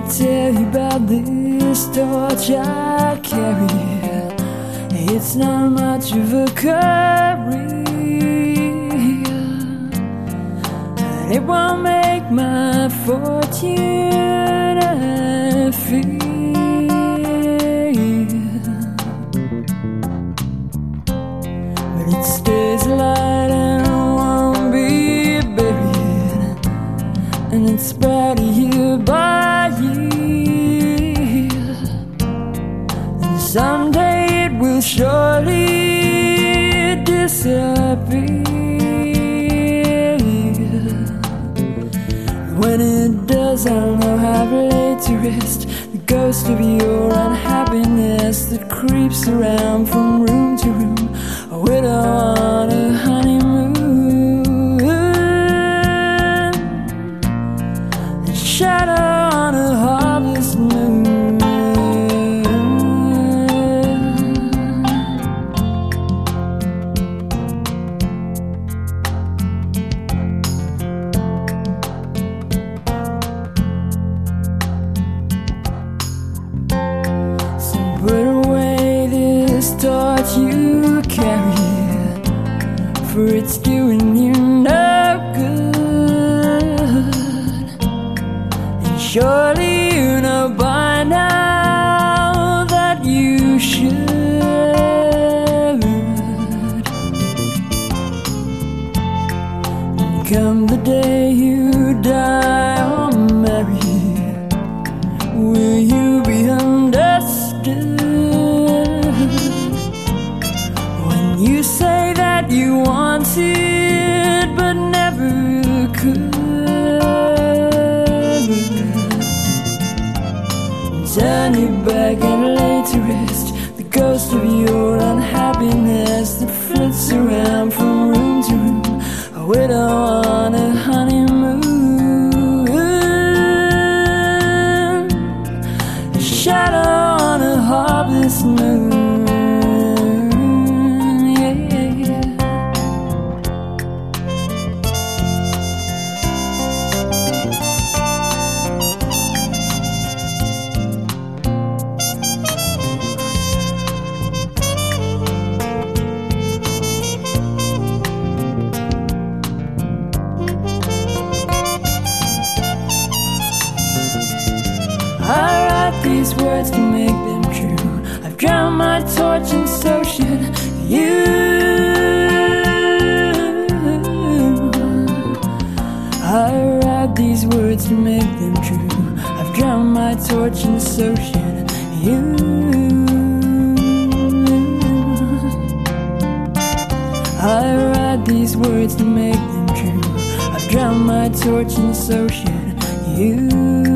tell you about this torch I carry. It's not much of a career, and it won't make my fortune, I fear. But it stays light and won't be buried, and it's brighter year by year. And someday it will surely disappear. When it does, I'll know how to lay to rest the ghost of your unhappiness that creeps around from room to room, a widow on a honeymoon, a shadow on a harvest moon. Put away this torch you carry, for it's doing you no good. And surely you know by now that you should. And come the day you die or marry, will you be understood? When you say that you wanted but never could, turn your back and lay to rest the ghost of your unhappiness that flits around from room to room, a widow on a honeymoon, a shadow on a harvest moon. I write these words to make them true. I've drowned my torch and so should you. I write these words to make them true. I've drowned my torch and so should you. I write these words to make them true. I've drowned my torch and so should you.